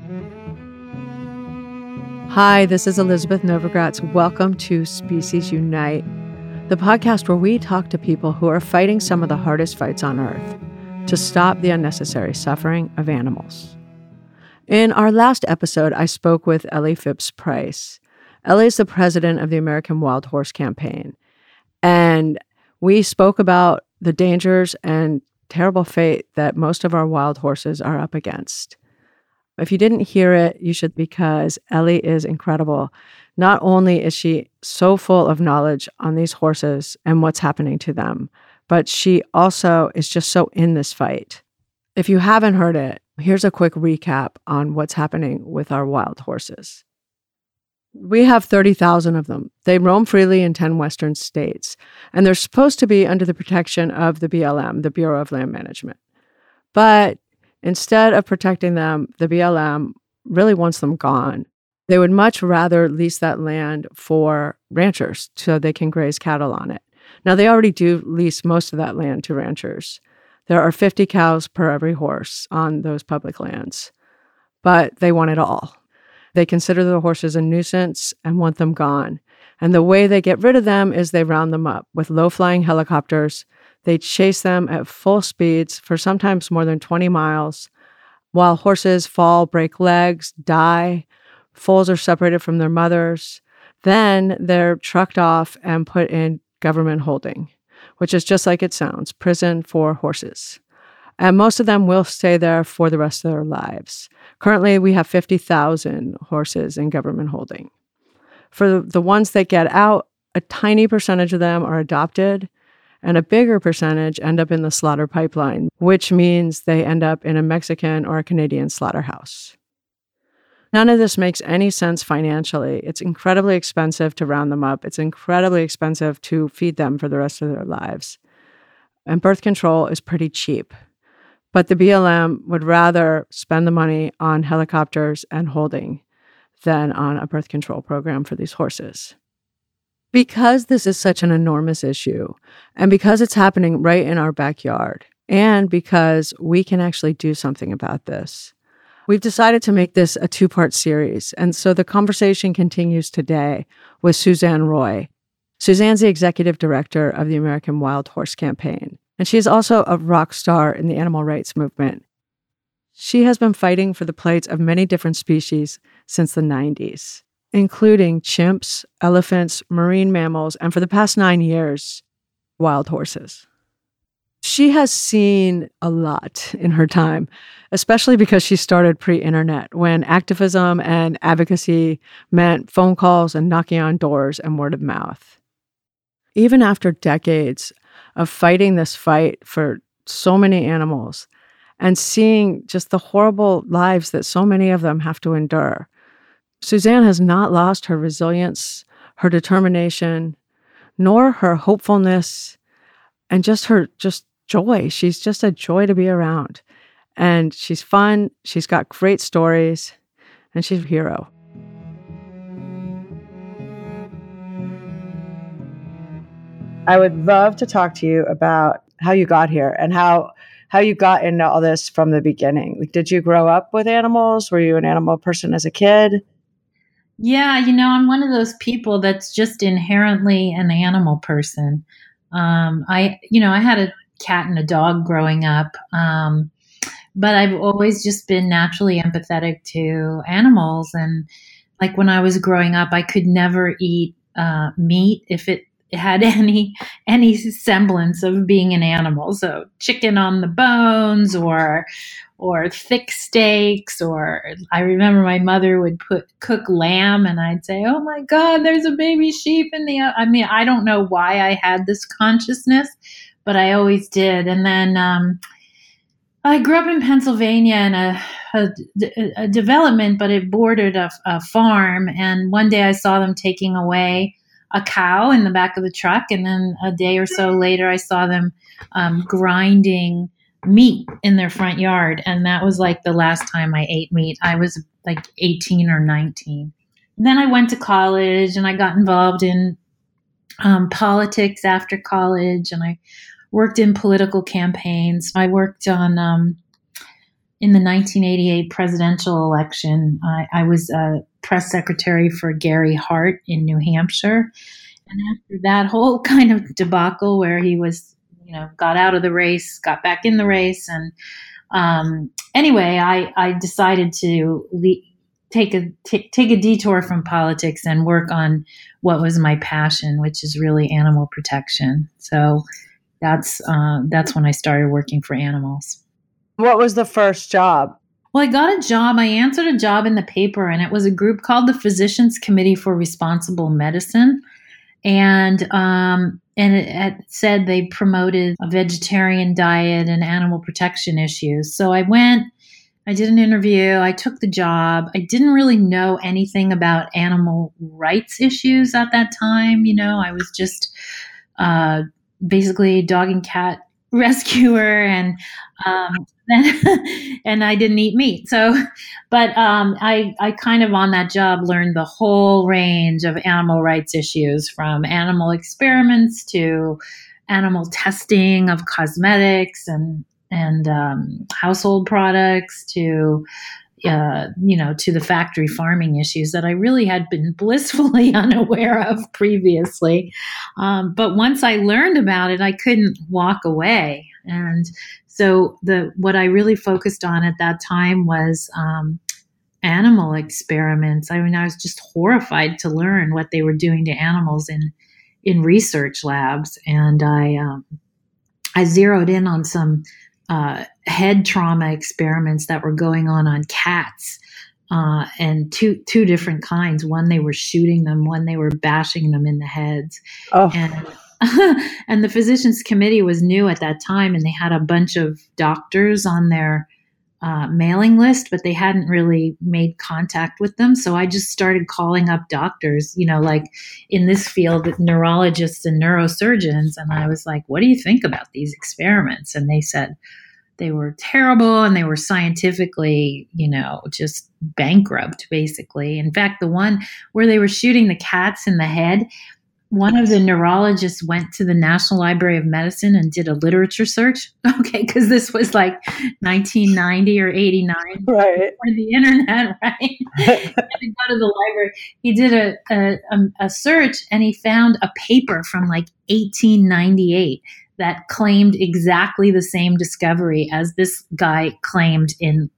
Hi, this is Elizabeth Novogratz. Welcome to Species Unite, the podcast where we talk to people who are fighting some of the hardest fights on Earth to stop the unnecessary suffering of animals. In our last episode, I spoke with Ellie Phipps Price. Ellie is the president of the American Wild Horse Campaign, and we spoke about the dangers and terrible fate that most of our wild horses are up against. If you didn't hear it, you should, because Ellie is incredible. Not only is she so full of knowledge on these horses and what's happening to them, but she also is just so in this fight. If you haven't heard it, here's a quick recap on what's happening with our wild horses. We have 30,000 of them. They roam freely in 10 Western states, and they're supposed to be under the protection of the BLM, the Bureau of Land Management. But instead of protecting them, the BLM really wants them gone. They would much rather lease that land for ranchers so they can graze cattle on it. Now, they already do lease most of that land to ranchers. There are 50 cows per every horse on those public lands, but they want it all. They consider the horses a nuisance and want them gone. And the way they get rid of them is they round them up with low-flying helicopters. They chase them at full speeds for sometimes more than 20 miles, while horses fall, break legs, die. Foals are separated from their mothers. Then they're trucked off and put in government holding, which is just like it sounds, prison for horses. And most of them will stay there for the rest of their lives. Currently, we have 50,000 horses in government holding. For the ones that get out, a tiny percentage of them are adopted, and a bigger percentage end up in the slaughter pipeline, which means they end up in a Mexican or a Canadian slaughterhouse. None of this makes any sense financially. It's incredibly expensive to round them up. It's incredibly expensive to feed them for the rest of their lives. And birth control is pretty cheap. But the BLM would rather spend the money on helicopters and holding than on a birth control program for these horses. Because this is such an enormous issue, and because it's happening right in our backyard, and because we can actually do something about this, we've decided to make this a two-part series. And so the conversation continues today with Suzanne Roy. Suzanne's the executive director of the American Wild Horse Campaign, and she's also a rock star in the animal rights movement. She has been fighting for the plights of many different species since the 90s. Including chimps, elephants, marine mammals, and for the past 9 years, wild horses. She has seen a lot in her time, especially because she started pre-internet, when activism and advocacy meant phone calls and knocking on doors and word of mouth. Even after decades of fighting this fight for so many animals and seeing just the horrible lives that so many of them have to endure, Suzanne has not lost her resilience, her determination, nor her hopefulness, and her joy. She's just a joy to be around. And she's fun, she's got great stories, and she's a hero. I would love to talk to you about how you got here and how you got into all this from the beginning. Like, did you grow up with animals? Were you an animal person as a kid? Yeah, I'm one of those people that's just inherently an animal person. I had a cat and a dog growing up, but I've always just been naturally empathetic to animals. And like when I was growing up, I could never eat meat if it had any semblance of being an animal. So chicken on the bones or thick steaks, or I remember my mother would cook lamb and I'd say, oh my God, there's a baby sheep in the, I don't know why I had this consciousness, but I always did. And then I grew up in Pennsylvania in a development, but it bordered a farm. And one day I saw them taking away a cow in the back of the truck. And then a day or so later, I saw them grinding meat in their front yard. And that was like the last time I ate meat. I was like 18 or 19. And then I went to college and I got involved in politics after college, and I worked in political campaigns. I worked on in the 1988 presidential election. I was a press secretary for Gary Hart in New Hampshire. And after that whole kind of debacle where he was, got out of the race, got back in the race. And anyway, I decided to take a detour from politics and work on what was my passion, which is really animal protection. So that's when I started working for animals. What was the first job? Well, I got a job. I answered a job in the paper, and it was a group called the Physicians Committee for Responsible Medicine. And it said they promoted a vegetarian diet and animal protection issues. So I went, I did an interview, I took the job. I didn't really know anything about animal rights issues at that time. I was just basically a dog and cat rescuer, and and I didn't eat meat. So, but I kind of on that job learned the whole range of animal rights issues, from animal experiments to animal testing of cosmetics and household products to to the factory farming issues that I really had been blissfully unaware of previously. But once I learned about it, I couldn't walk away. And so what I really focused on at that time was animal experiments. I mean, I was just horrified to learn what they were doing to animals in research labs. And I zeroed in on some head trauma experiments that were going on cats, and two different kinds. One, they were shooting them. One, they were bashing them in the heads. Oh. And the Physicians Committee was new at that time, and they had a bunch of doctors on their mailing list, but they hadn't really made contact with them. So I just started calling up doctors, like in this field, neurologists and neurosurgeons. And I was like, what do you think about these experiments? And they said they were terrible and they were scientifically, just bankrupt, basically. In fact, the one where they were shooting the cats in the head, one of the neurologists went to the National Library of Medicine and did a literature search. Okay, because this was like 1990 or 89, right? Or the internet, right? He had to go to the library. He did a search, and he found a paper from like 1898 that claimed exactly the same discovery as this guy claimed in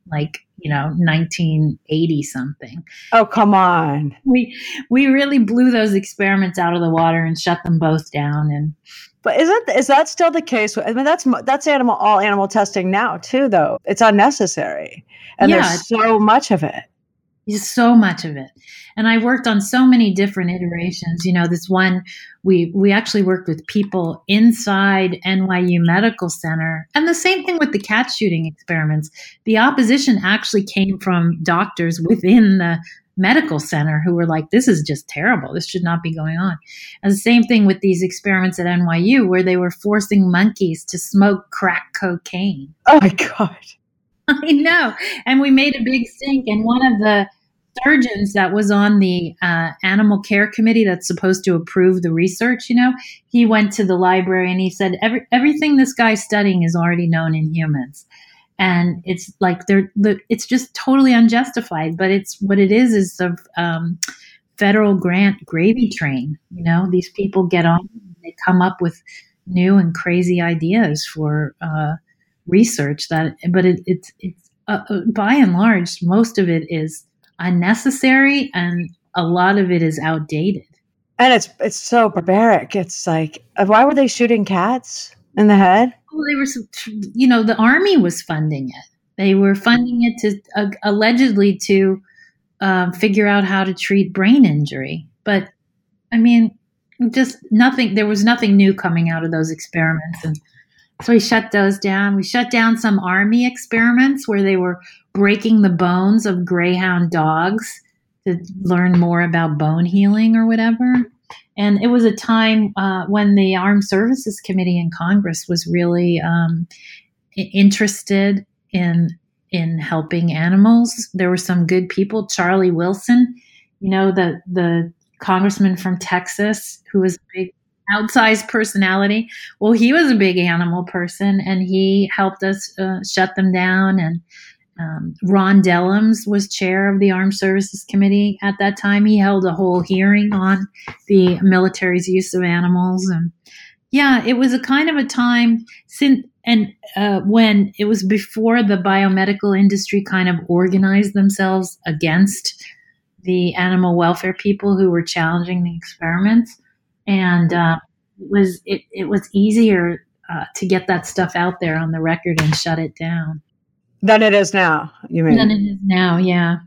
1980 something. Oh, come on. We really blew those experiments out of the water and shut them both down. But is that still the case? I mean, that's all animal testing now too, though. It's unnecessary. And there's so much of it. So much of it. And I worked on so many different iterations. This one, we actually worked with people inside NYU Medical Center. And the same thing with the cat shooting experiments. The opposition actually came from doctors within the medical center who were like, this is just terrible. This should not be going on. And the same thing with these experiments at NYU, where they were forcing monkeys to smoke crack cocaine. Oh my God. I know. And we made a big stink. And one of the surgeons that was on the animal care committee that's supposed to approve the research, he went to the library and he said, everything this guy's studying is already known in humans. And it's like it's just totally unjustified. But it's what it is the federal grant gravy train. These people get on, they come up with new and crazy ideas for research but it's by and large, most of it is unnecessary, and a lot of it is outdated. And it's so barbaric. It's like, why were they shooting cats in the head? Well, they were, the Army was funding it. They were funding it to allegedly to figure out how to treat brain injury. But I mean, just nothing. There was nothing new coming out of those experiments, and so we shut those down. We shut down some Army experiments where they were breaking the bones of greyhound dogs to learn more about bone healing or whatever. And it was a time when the Armed Services Committee in Congress was really interested in helping animals. There were some good people. Charlie Wilson, the congressman from Texas, who was a big outsized personality. Well, he was a big animal person, and he helped us shut them down. Ron Dellums was chair of the Armed Services Committee at that time. He held a whole hearing on the military's use of animals. And yeah, it was a kind of a time when it was before the biomedical industry kind of organized themselves against the animal welfare people who were challenging the experiments. And it was easier to get that stuff out there on the record and shut it down. Than it is now, you mean? Than it is now, yeah.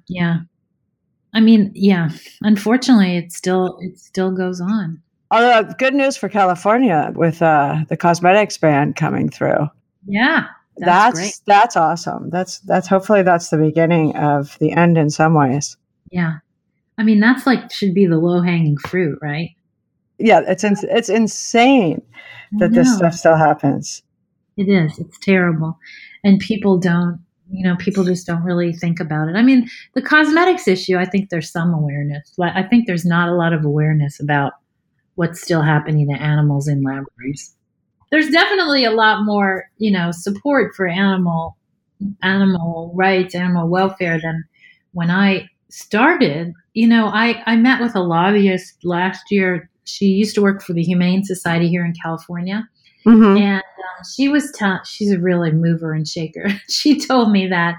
I mean, yeah. Unfortunately, it still goes on. Although good news for California with the cosmetics ban coming through. Yeah, that's great. That's awesome. That's hopefully that's the beginning of the end in some ways. Yeah, I mean that's should be the low hanging fruit, right? Yeah, it's insane that this stuff still happens. It is. It's terrible, and people just don't really think about it. I mean, the cosmetics issue, I think there's some awareness. I think there's not a lot of awareness about what's still happening to animals in laboratories. There's definitely a lot more, support for animal rights, animal welfare than when I started. I met with a lobbyist last year. She used to work for the Humane Society here in California. Mm-hmm. And she's a really mover and shaker. She told me that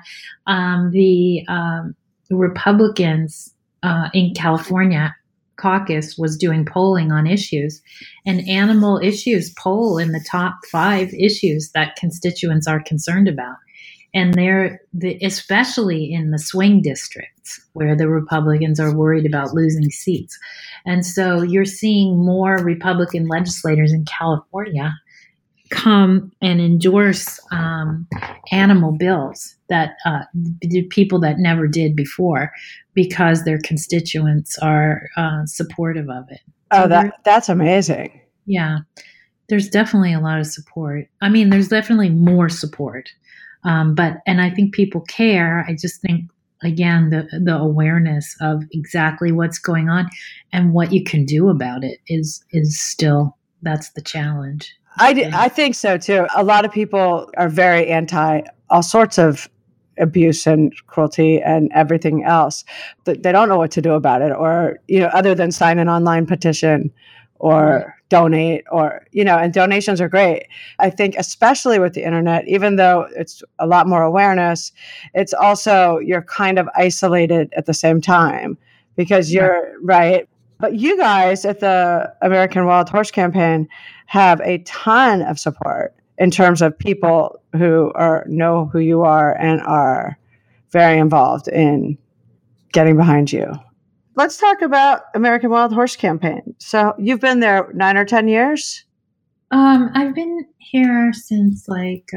the Republicans in California caucus was doing polling on issues, and animal issues poll in the top 5 issues that constituents are concerned about. And especially in the swing districts where the Republicans are worried about losing seats. And so you're seeing more Republican legislators in California come and endorse animal bills that people that never did before, because their constituents are supportive of it. So that's amazing. Yeah, there's definitely a lot of support. I mean, there's definitely more support, and I think people care. I just think, again, the awareness of exactly what's going on and what you can do about it is still, that's the challenge. I think so too. A lot of people are very anti all sorts of abuse and cruelty and everything else. They don't know what to do about it, or, other than sign an online petition or donate, or, and donations are great. I think especially with the internet, even though it's a lot more awareness, it's also, you're kind of isolated at the same time because you're right. But you guys at the American Wild Horse Campaign have a ton of support in terms of people who know who you are and are very involved in getting behind you. Let's talk about American Wild Horse Campaign. So you've been there 9 or 10 years? I've been here since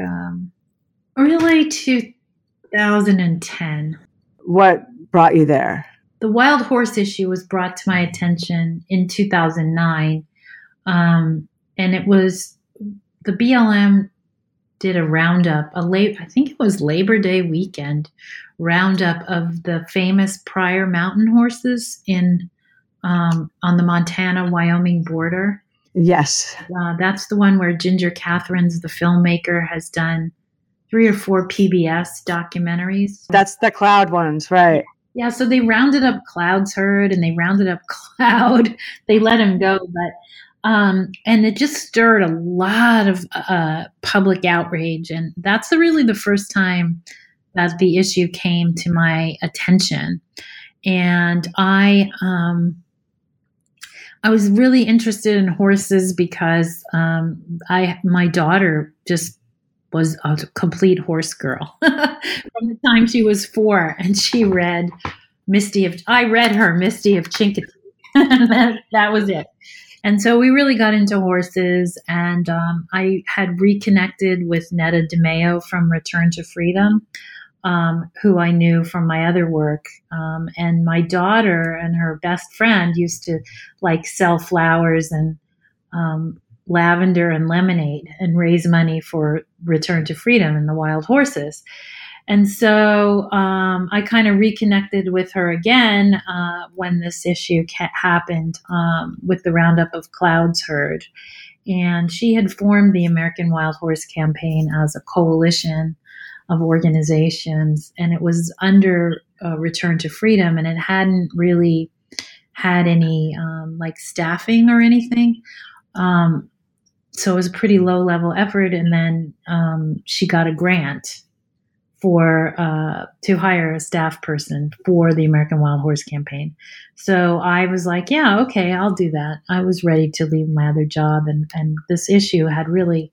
early 2010. What brought you there? The wild horse issue was brought to my attention in 2009. And it was, the BLM did a roundup, I think it was Labor Day weekend roundup of the famous Pryor Mountain horses on the Montana-Wyoming border. Yes. That's the one where Ginger Catherine's, the filmmaker, has done 3 or 4 PBS documentaries. That's the Cloud ones, right? Yeah, so they rounded up Cloud's herd and they rounded up Cloud. They let him go, but and it just stirred a lot of public outrage. And that's really the first time that the issue came to my attention. And I was really interested in horses because my daughter just was a complete horse girl from the time she was 4, and she read I read her Misty of Chincoteague. that was it. And so we really got into horses, and I had reconnected with Netta DeMeo from Return to Freedom, who I knew from my other work. And my daughter and her best friend used to sell flowers and lavender and lemonade and raise money for Return to Freedom and the wild horses. And so I kind of reconnected with her again when this issue happened with the roundup of Cloud's herd. And she had formed the American Wild Horse Campaign as a coalition of organizations, and it was under Return to Freedom, and it hadn't really had any like staffing or anything. So it was a pretty low level effort. And then she got a grant to hire a staff person for the American Wild Horse Campaign. So I was like, yeah, okay, I'll do that. I was ready to leave my other job. And this issue had really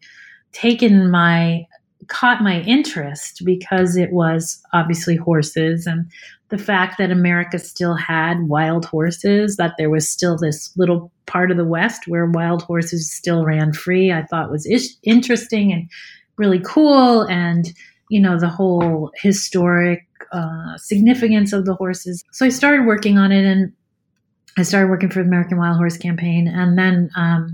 caught my interest because it was obviously horses, and the fact that America still had wild horses, that there was still this little part of the West where wild horses still ran free, I thought was interesting and really cool. And, the whole historic significance of the horses. So I started working on it, and I started working for the American Wild Horse Campaign. And then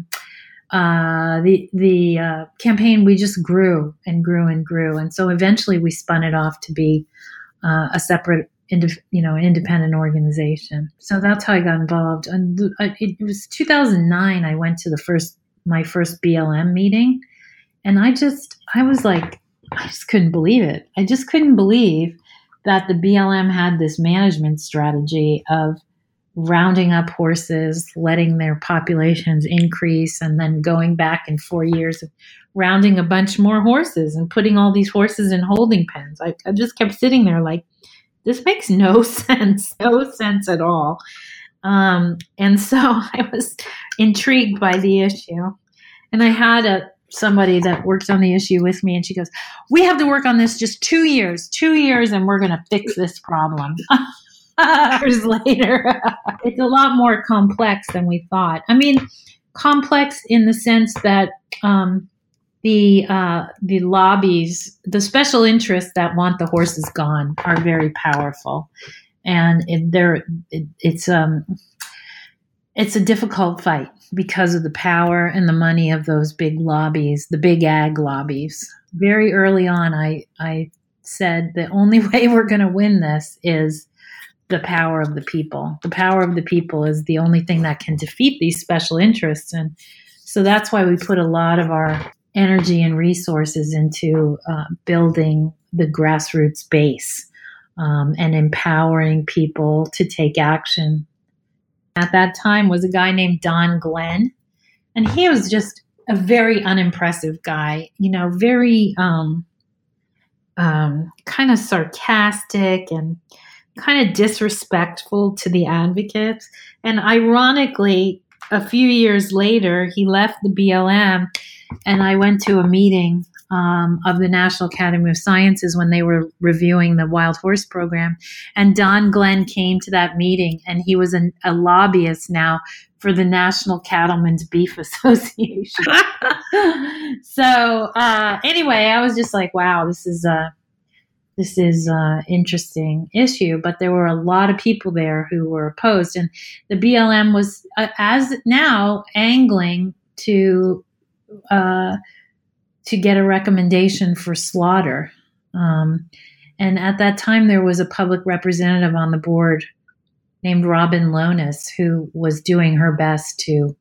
the campaign, we just grew and grew and grew. And so eventually we spun it off to be a separate, independent organization. So that's how I got involved. And it was 2009. I went to my first BLM meeting, and I just couldn't believe it. I just couldn't believe that the BLM had this management strategy of rounding up horses, letting their populations increase, and then going back in 4 years, rounding a bunch more horses and putting all these horses in holding pens. I just kept sitting there like, this makes no sense at all. And so I was intrigued by the issue. And I had somebody that worked on the issue with me, and she goes, we have to work on this just 2 years, and we're going to fix this problem. Years later, it's a lot more complex than we thought. I mean, complex in the sense that the lobbies, the special interests that want the horses gone, are very powerful, and it's a difficult fight because of the power and the money of those big lobbies, the big ag lobbies. Very early on, I said the only way we're going to win this is the power of the people. The power of the people is the only thing that can defeat these special interests. And so that's why we put a lot of our energy and resources into building the grassroots base and empowering people to take action. At that time was a guy named Don Glenn, and he was just a very unimpressive guy, very kind of sarcastic and kind of disrespectful to the advocates. And ironically, a few years later, he left the BLM, and I went to a meeting of the National Academy of Sciences when they were reviewing the wild horse program. And Don Glenn came to that meeting, and he was a lobbyist now for the National Cattlemen's Beef Association. So anyway, I was just like, wow, this is an interesting issue. But there were a lot of people there who were opposed. And the BLM was, as now, angling to get a recommendation for slaughter. And at that time, there was a public representative on the board named Robin Lonis, who was doing her best to,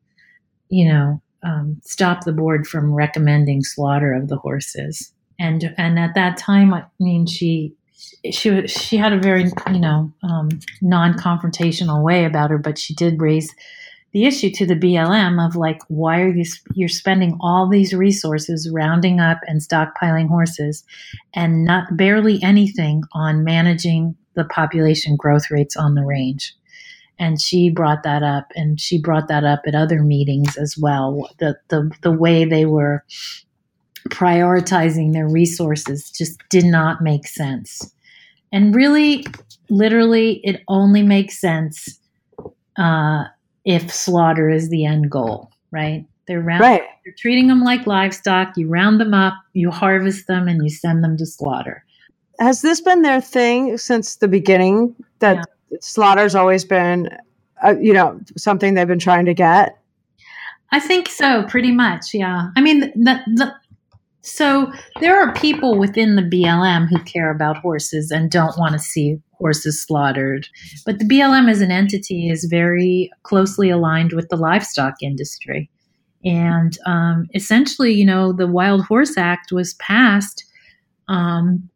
stop the board from recommending slaughter of the horses. And at that time, I mean, she had a very, non-confrontational way about her, but she did raise the issue to the BLM of like, why are you're spending all these resources rounding up and stockpiling horses and not barely anything on managing the population growth rates on the range? And she brought that up, and she brought that up at other meetings as well. The way they were prioritizing their resources just did not make sense. And really, literally, it only makes sense if slaughter is the end goal, right? They're treating them like livestock. You round them up, you harvest them, and you send them to slaughter. Has this been their thing since the beginning, that slaughter's always been, something they've been trying to get? I think so, pretty much, yeah. I mean, so there are people within the BLM who care about horses and don't want to see horses slaughtered. But the BLM as an entity is very closely aligned with the livestock industry. And essentially, the Wild Horse Act was passed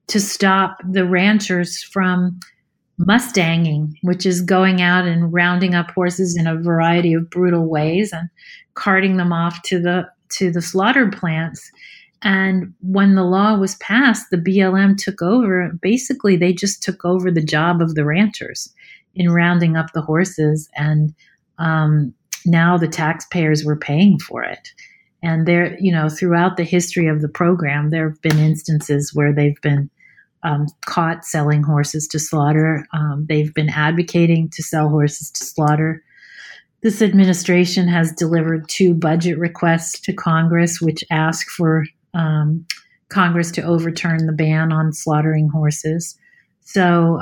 to stop the ranchers from mustanging, which is going out and rounding up horses in a variety of brutal ways and carting them off to the slaughter plants. And when the law was passed, the BLM took over. Basically, they just took over the job of the ranchers in rounding up the horses, and now the taxpayers were paying for it. And there, throughout the history of the program, there have been instances where they've been caught selling horses to slaughter. They've been advocating to sell horses to slaughter. This administration has delivered 2 budget requests to Congress, which ask for Congress to overturn the ban on slaughtering horses. So,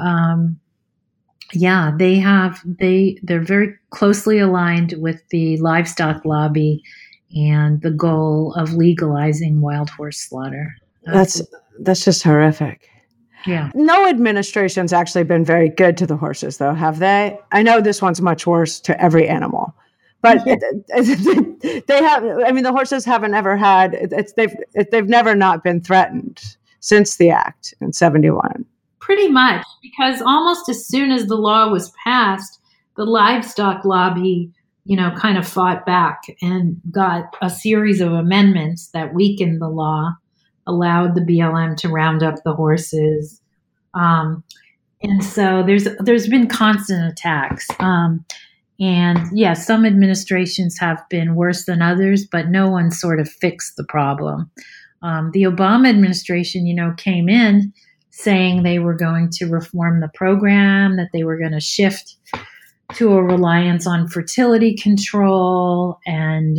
they're very closely aligned with the livestock lobby and the goal of legalizing wild horse slaughter. That's just horrific. Yeah. No administration's actually been very good to the horses, though, have they? I know this one's much worse to every animal, but they have. I mean, the horses haven't ever had. They've never not been threatened since the act in '71. Pretty much, because almost as soon as the law was passed, the livestock lobby, kind of fought back and got a series of amendments that weakened the law, allowed the BLM to round up the horses. And so there's been constant attacks. And yeah, some administrations have been worse than others, but no one sort of fixed the problem. The Obama administration, came in saying they were going to reform the program, that they were going to shift to a reliance on fertility control, and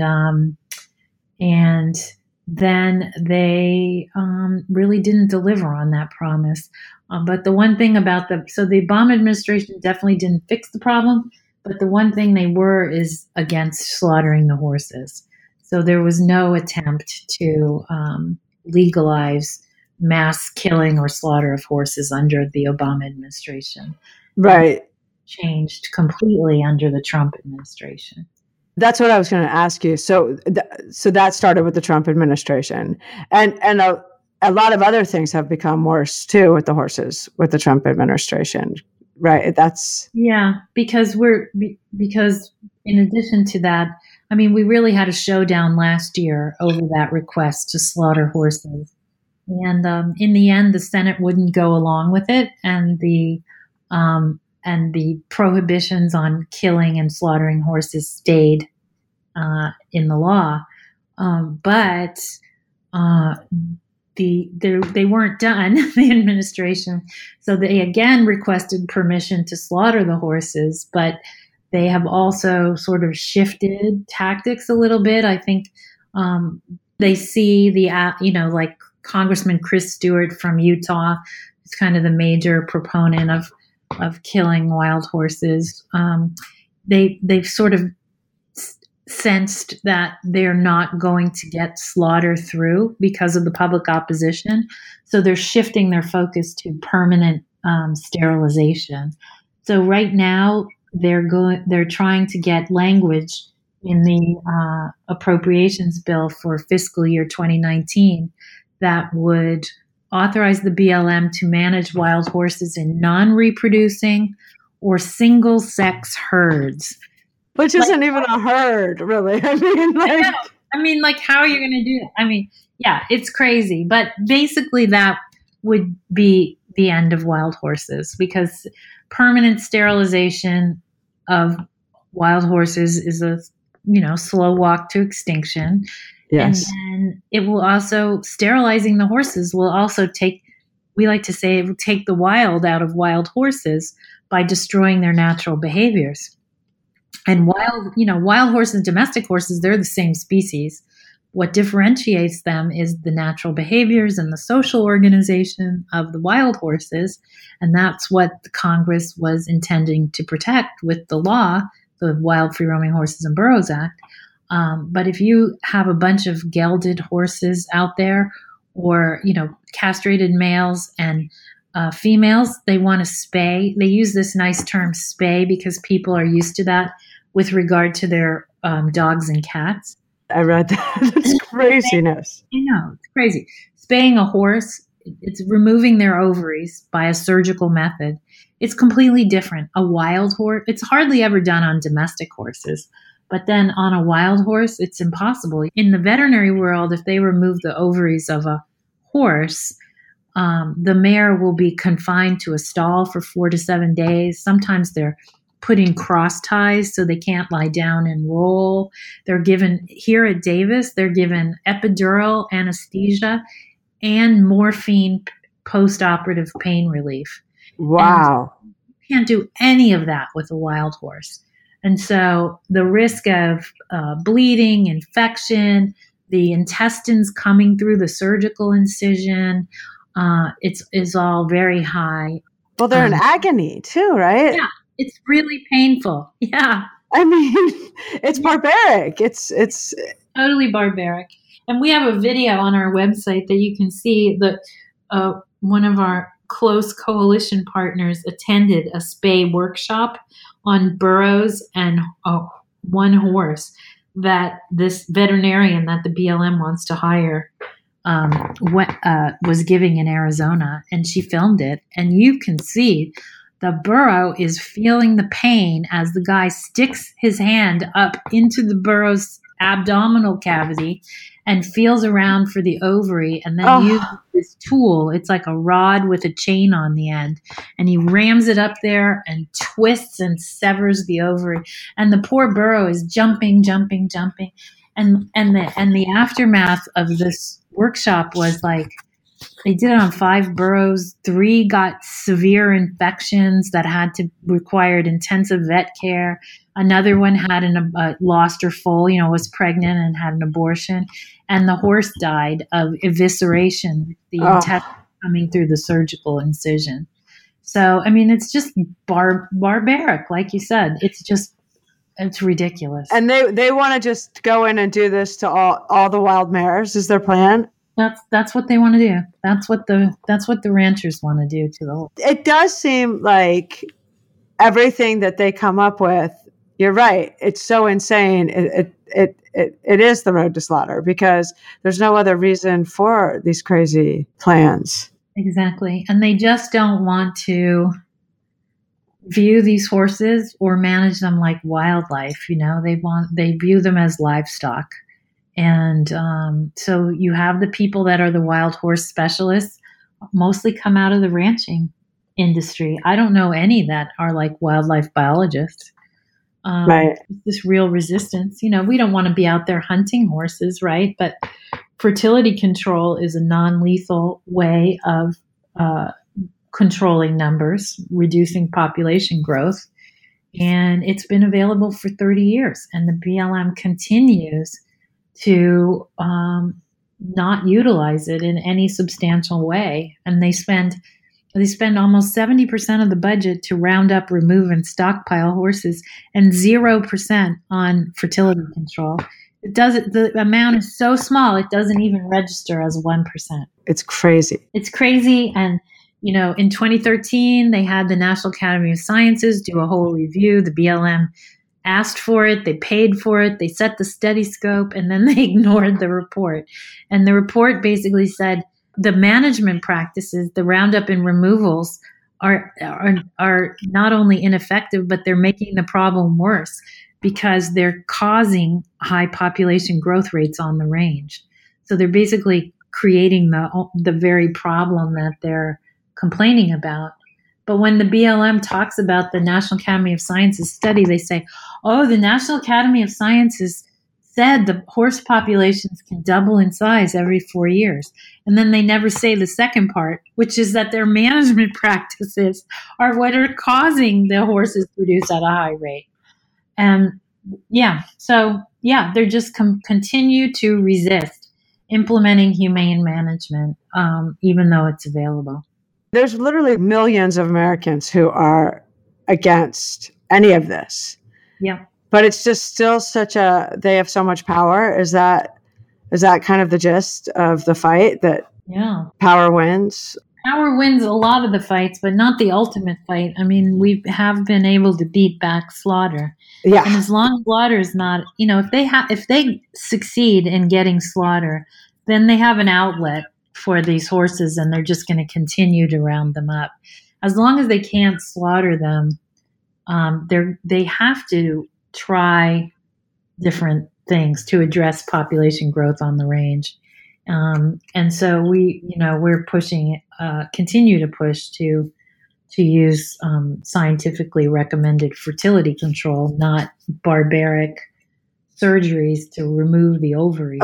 then they really didn't deliver on that promise. But the one thing about the Obama administration definitely didn't fix the problem, but the one thing they were is against slaughtering the horses. So there was no attempt to legalize mass killing or slaughter of horses under the Obama administration. Right. Changed completely under the Trump administration. That's what I was going to ask you. So that started with the Trump administration, and a lot of other things have become worse too with the horses with the Trump administration, right? Because in addition to that, I mean, we really had a showdown last year over that request to slaughter horses, and in the end, the Senate wouldn't go along with it, and the prohibitions on killing and slaughtering horses stayed in the law, but they weren't done, the administration. So they again requested permission to slaughter the horses, but they have also sort of shifted tactics a little bit. I think they see like Congressman Chris Stewart from Utah is kind of the major proponent of killing wild horses. They've sort of sensed that they're not going to get slaughter through because of the public opposition. So they're shifting their focus to permanent sterilization. So right now they're trying to get language in the appropriations bill for fiscal year 2019 that would authorize the BLM to manage wild horses in non-reproducing or single-sex herds. Which isn't even a herd, really. I mean, how are you going to do it? I mean, yeah, it's crazy. But basically that would be the end of wild horses, because permanent sterilization of wild horses is a, slow walk to extinction. Yes. And then it will also, sterilizing the horses will also we like to say it will take the wild out of wild horses by destroying their natural behaviors. And wild horses, domestic horses, they're the same species. What differentiates them is the natural behaviors and the social organization of the wild horses. And that's what the Congress was intending to protect with the law, the Wild Free Roaming Horses and Burros Act. But if you have a bunch of gelded horses out there, or, castrated males and females, they want to spay. They use this nice term spay because people are used to that with regard to their dogs and cats. I read that. That's craziness. I know, it's crazy. Spaying a horse it's removing their ovaries by a surgical method. It's completely different. A wild horse, it's hardly ever done on domestic horses. But then on a wild horse, it's impossible. In the veterinary world, if they remove the ovaries of a horse, the mare will be confined to a stall for 4 to 7 days. Sometimes they're put in cross ties so they can't lie down and roll. They're given, here at Davis, they're given epidural anesthesia and morphine post-operative pain relief. Wow. And you can't do any of that with a wild horse. And so the risk of bleeding, infection, the intestines coming through the surgical incision, is all very high. Well, they're in agony too, right? Yeah, it's really painful. Yeah. I mean, it's barbaric. It's totally barbaric. And we have a video on our website that you can see that one of our close coalition partners attended a spay workshop on burros and one horse that this veterinarian that the BLM wants to hire was giving in Arizona, and she filmed it. And you can see the burro is feeling the pain as the guy sticks his hand up into the burro's abdominal cavity and feels around for the ovary, and then uses this tool. It's like a rod with a chain on the end, and he rams it up there and twists and severs the ovary. And the poor burro is jumping. And the aftermath of this workshop was like, they did it on 5 burros. 3 got severe infections that required intensive vet care. Another one had lost her foal, was pregnant and had an abortion. And the horse died of evisceration, the intestine coming through the surgical incision. So, I mean, it's just barbaric, like you said. It's ridiculous. And they want to just go in and do this to all the wild mares is their plan? That's what they want to do. That's what the ranchers want to do to the whole. It does seem like everything that they come up with, you're right. It's so insane. It is the road to slaughter because there's no other reason for these crazy plans. Exactly. And they just don't want to view these horses or manage them like wildlife. They view them as livestock. And so you have the people that are the wild horse specialists mostly come out of the ranching industry. I don't know any that are like wildlife biologists. Right. This real resistance. We don't want to be out there hunting horses, right? But fertility control is a non-lethal way of controlling numbers, reducing population growth. And it's been available for 30 years. And the BLM continues to not utilize it in any substantial way. And they spend almost 70% of the budget to round up, remove, and stockpile horses, and 0% on fertility control. The amount is so small, it doesn't even register as 1%. It's crazy. It's crazy. And, in 2013, they had the National Academy of Sciences do a whole review. The BLM asked for it, they paid for it, they set the study scope, and then they ignored the report. And the report basically said the management practices, the roundup and removals are not only ineffective, but they're making the problem worse because they're causing high population growth rates on the range. So they're basically creating the very problem that they're complaining about. But when the BLM talks about the National Academy of Sciences study, they say, the National Academy of Sciences said the horse populations can double in size every 4 years. And then they never say the second part, which is that their management practices are what are causing the horses to produce at a high rate. And they're just continue to resist implementing humane management, even though it's available. There's literally millions of Americans who are against any of this. Yeah. But it's just still they have so much power. Is that kind of the gist of the fight, that power wins? Power wins a lot of the fights, but not the ultimate fight. I mean, we have been able to beat back slaughter. Yeah. And as long as slaughter is not, if they succeed in getting slaughter, then they have an outlet for these horses, and they're just going to continue to round them up. As long as they can't slaughter them, they have to try different things to address population growth on the range. And so we're pushing, continue to push to use scientifically recommended fertility control, not barbaric surgeries to remove the ovaries.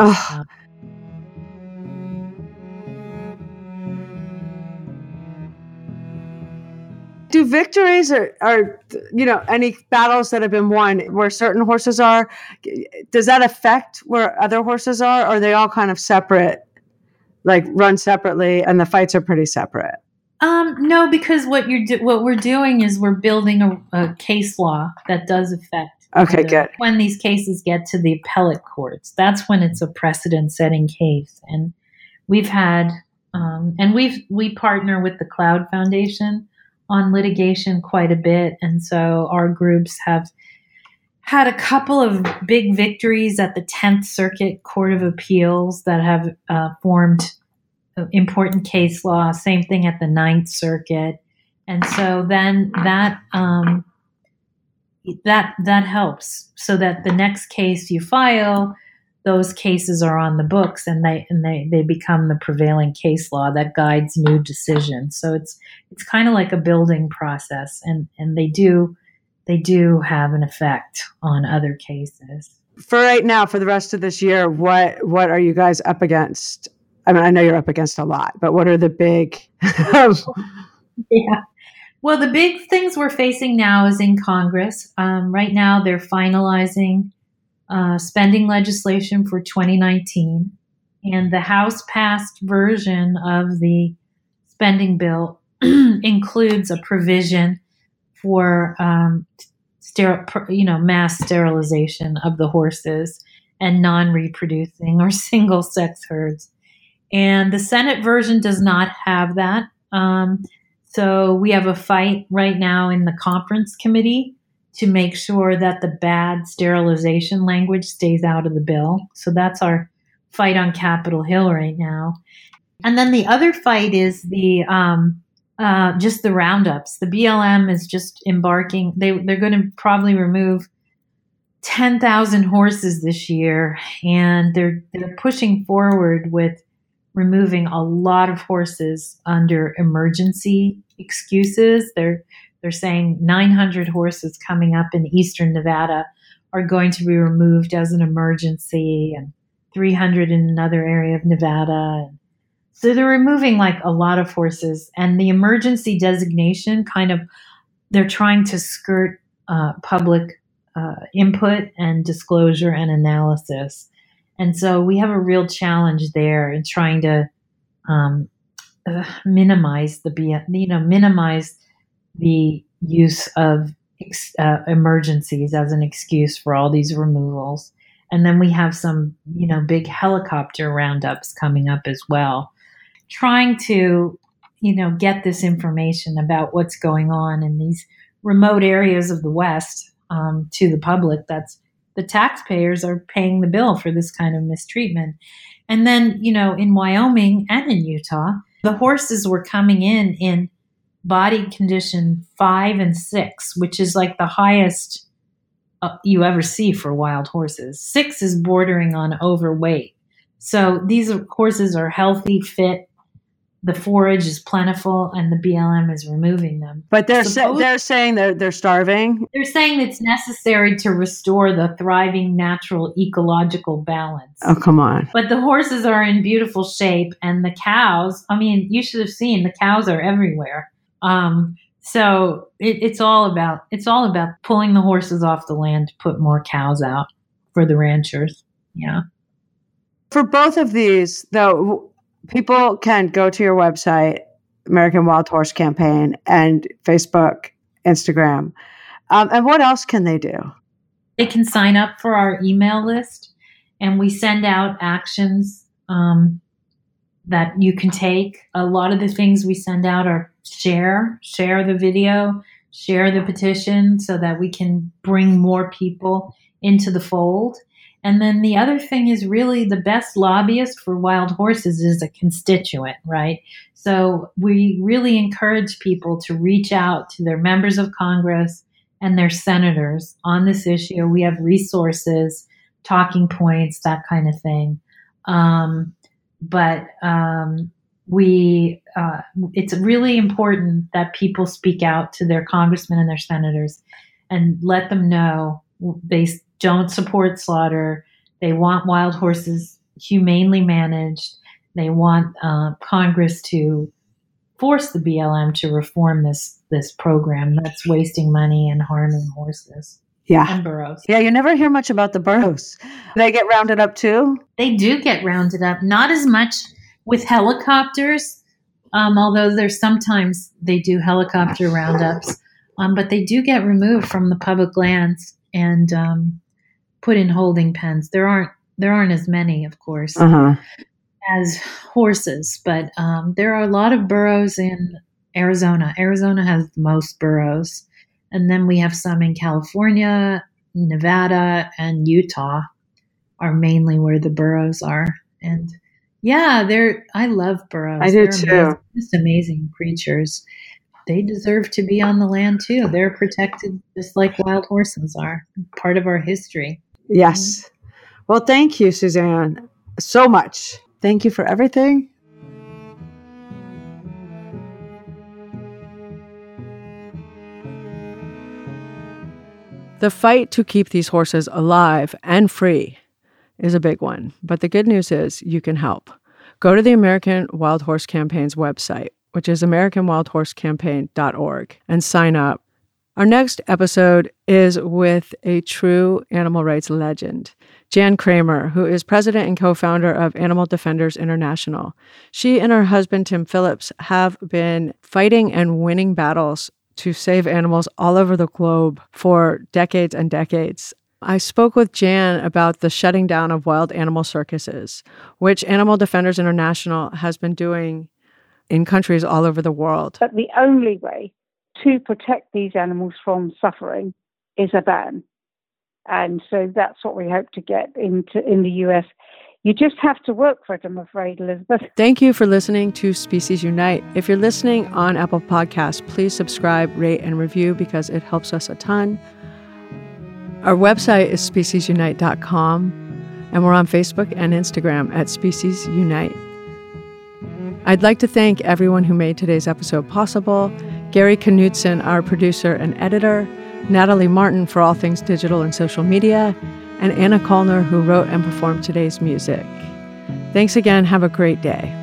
Do victories or any battles that have been won where certain horses are, does that affect where other horses are? Or are they all kind of separate, like run separately, and the fights are pretty separate? No, because what we're doing is we're building a case law that does affect. Okay, good. When these cases get to the appellate courts, that's when it's a precedent-setting case. And we've had, we partner with the Cloud Foundation on litigation quite a bit. And so our groups have had a couple of big victories at the 10th Circuit Court of Appeals that have formed important case law. Same thing at the 9th Circuit. And so then that helps, so that the next case you file, those cases are on the books, and they become the prevailing case law that guides new decisions. So it's kind of like a building process, and they do have an effect on other cases. For right now, for the rest of this year, what are you guys up against? I mean, I know you're up against a lot, but what are the big? Yeah. Well, the big things we're facing now is in Congress. Right now, they're finalizing spending legislation for 2019, and the House-passed version of the spending bill includes a provision for mass sterilization of the horses and non-reproducing or single-sex herds. And the Senate version does not have that. So we have a fight right now in the conference committee to make sure that the bad sterilization language stays out of the bill. So that's our fight on Capitol Hill right now. And then the other fight is the just the roundups. The BLM is just embarking. They're going to probably remove 10,000 horses this year, and they're pushing forward with removing a lot of horses under emergency excuses. They're saying 900 horses coming up in eastern Nevada are going to be removed as an emergency, and 300 in another area of Nevada. So they're removing like a lot of horses, and the emergency designation they're trying to skirt public input and disclosure and analysis. And so we have a real challenge there in trying to minimize the use of emergencies as an excuse for all these removals. And then we have some, big helicopter roundups coming up as well, trying to, get this information about what's going on in these remote areas of the West to the public. That's the taxpayers are paying the bill for this kind of mistreatment. And then, in Wyoming and in Utah, the horses were coming in body condition 5 and 6, which is like the highest you ever see for wild horses. 6 is bordering on overweight. So these horses are healthy, fit. The forage is plentiful, and the BLM is removing them. But they're saying they're starving. They're saying it's necessary to restore the thriving natural ecological balance. Oh, come on. But the horses are in beautiful shape, and the cows, you should have seen the cows are everywhere. So it's all about pulling the horses off the land to put more cows out for the ranchers. Yeah. For both of these, though, people can go to your website, American Wild Horse Campaign, and Facebook, Instagram. And what else can they do? They can sign up for our email list, and we send out actions that you can take. A lot of the things we send out are share the video, share the petition, so that we can bring more people into the fold. And then the other thing is really the best lobbyist for wild horses is a constituent, right? So we really encourage people to reach out to their members of Congress and their senators on this issue. We have resources, talking points, that kind of thing. It's really important that people speak out to their congressmen and their senators and let them know they don't support slaughter. They want wild horses humanely managed. They want Congress to force the BLM to reform this program that's wasting money and harming horses. Yeah. And burros. Yeah, you never hear much about the burros. They get rounded up too? They do get rounded up. Not as much with helicopters, although there's sometimes they do helicopter roundups. But they do get removed from the public lands and put in holding pens. There aren't as many, of course, as horses, but there are a lot of burros in Arizona. Arizona has the most burros. And then we have some in California, Nevada, and Utah are mainly where the burros are. And yeah, I love burros. I do too. Just amazing creatures. They deserve to be on the land too. They're protected just like wild horses are, part of our history. Yes. Well, thank you, Suzanne, so much. Thank you for everything. The fight to keep these horses alive and free is a big one, but the good news is you can help. Go to the American Wild Horse Campaign's website, which is AmericanWildHorseCampaign.org, and sign up. Our next episode is with a true animal rights legend, Jan Kramer, who is president and co-founder of Animal Defenders International. She and her husband, Tim Phillips, have been fighting and winning battles to save animals all over the globe for decades and decades. I spoke with Jan about the shutting down of wild animal circuses, which Animal Defenders International has been doing in countries all over the world. But the only way to protect these animals from suffering is a ban. And so that's what we hope to get in the US. You just have to work for it, I'm afraid, Elizabeth. Thank you for listening to Species Unite. If you're listening on Apple Podcasts, please subscribe, rate, and review because it helps us a ton. Our website is speciesunite.com, and we're on Facebook and Instagram at Species Unite. I'd like to thank everyone who made today's episode possible. Gary Knudsen, our producer and editor, Natalie Martin for all things digital and social media, and Anna Kallner, who wrote and performed today's music. Thanks again. Have a great day.